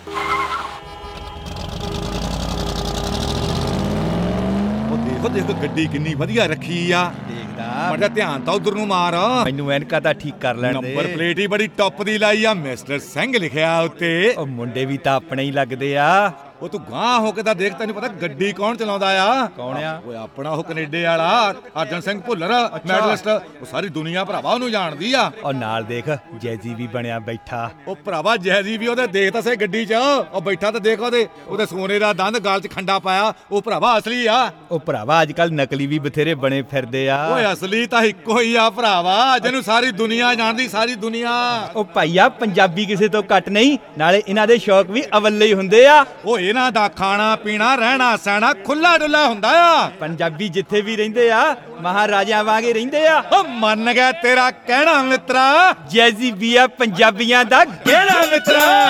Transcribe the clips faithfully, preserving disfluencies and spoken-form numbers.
ਦੇਖੋ ਦੇਖੋ ਗੱਡੀ ਕਿੰਨੀ ਵਧੀਆ ਰੱਖੀ ਆ। ਦੇਖਦਾ ਮੜਾ ਧਿਆਨ ਤਾਂ ਉਧਰ ਨੂੰ ਮਾਰ। ਮੈਨੂੰ ਐਨਕਾਂ ਤਾਂ ਠੀਕ ਕਰ ਲੈਣ ਦੇ। ਨੰਬਰ ਪਲੇਟ ਹੀ ਬੜੀ ਟੌਪ ਦੀ ਲਾਈ ਆ, ਮਿਸਟਰ ਸਿੰਘ ਲਿਖਿਆ ਉੱਤੇ। ਉਹ ਮੁੰਡੇ ਵੀ ਤਾਂ ਆਪਣੇ ਹੀ ਲੱਗਦੇ ਆ। ਉਹ ਤੂੰ ਗਾਂ ਹੋ ਕੇ ਤਾਂ ਦੇਖ, ਤੈਨੂੰ ਪਤਾ ਗੱਡੀ ਕੌਣ ਚਲਾਉਂਦਾ ਆ? ਕੌਣ ਆ? ਓਏ ਆਪਣਾ ਉਹ ਕੈਨੇਡੇ ਵਾਲਾ ਅਰਜਨ ਸਿੰਘ ਭੁੱਲਰ, ਮੈਡਲਿਸਟ। ਉਹ ਸਾਰੀ ਦੁਨੀਆ ਭਰਾਵਾ ਉਹਨੂੰ ਜਾਣਦੀ ਆ। ਉਹ ਨਾਲ ਦੇਖ ਜੈਜੀ ਵੀ ਬਣਿਆ ਬੈਠਾ। ਉਹ ਭਰਾਵਾ ਜੈਜੀ ਵੀ ਉਹਦੇ ਦੇਖ ਤਾਂ ਸੇ ਗੱਡੀ 'ਚ ਉਹ ਬੈਠਾ, ਤਾਂ ਦੇਖ ਉਹਦੇ ਉਹਦੇ ਸੋਨੇ ਦਾ ਦੰਦ, ਗਲ 'ਚ ਖੰਡਾ ਪਾਇਆ। ਉਹ ਭਰਾਵਾ ਅਸਲੀ ਆ। ਉਹ ਭਰਾਵਾ ਅੱਜ ਕੱਲ ਨਕਲੀ ਵੀ ਬਥੇਰੇ ਬਣੇ ਫਿਰਦੇ ਆ। ਓਏ ਅਸਲੀ ਤਾਂ ਇੱਕੋ ਹੀ ਆ ਭਰਾਵਾ, ਜਿਹਨੂੰ ਸਾਰੀ ਦੁਨੀਆ ਜਾਣਦੀ, ਸਾਰੀ ਦੁਨੀਆ। ਉਹ ਭਾਈਆ ਪੰਜਾਬੀ ਕਿਸੇ ਤੋਂ ਘੱਟ ਨਹੀਂ, ਨਾਲੇ ਇਹਨਾਂ ਦੇ ਸ਼ੌਕ ਵੀ ਅਵੱਲੇ ਹੀ ਹੁੰਦੇ ਆ। ਉਹ ਇਹਨਾਂ ਦਾ ਖਾਣਾ ਪੀਣਾ ਰਹਿਣਾ ਸਹਿਣਾ ਖੁੱਲਾ ਡੁੱਲਾ ਹੁੰਦਾ ਆ। ਪੰਜਾਬੀ ਜਿੱਥੇ ਵੀ ਰਹਿੰਦੇ ਆ ਮਹਾਰਾਜਿਆਂ ਵਾਂਗੇ ਰਹਿੰਦੇ ਆ। ਉਹ ਮੰਨ ਗਿਆ ਤੇਰਾ ਕਹਿਣਾ ਮਿੱਤਰਾ, ਜੈਜੀ ਵੀ ਆ ਪੰਜਾਬੀਆਂ ਦਾ ਕਹਿਣਾ ਮਿੱਤਰਾ।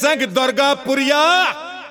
ਸਿੰਘ ਦੁਰਗਾਪੁਰੀਆ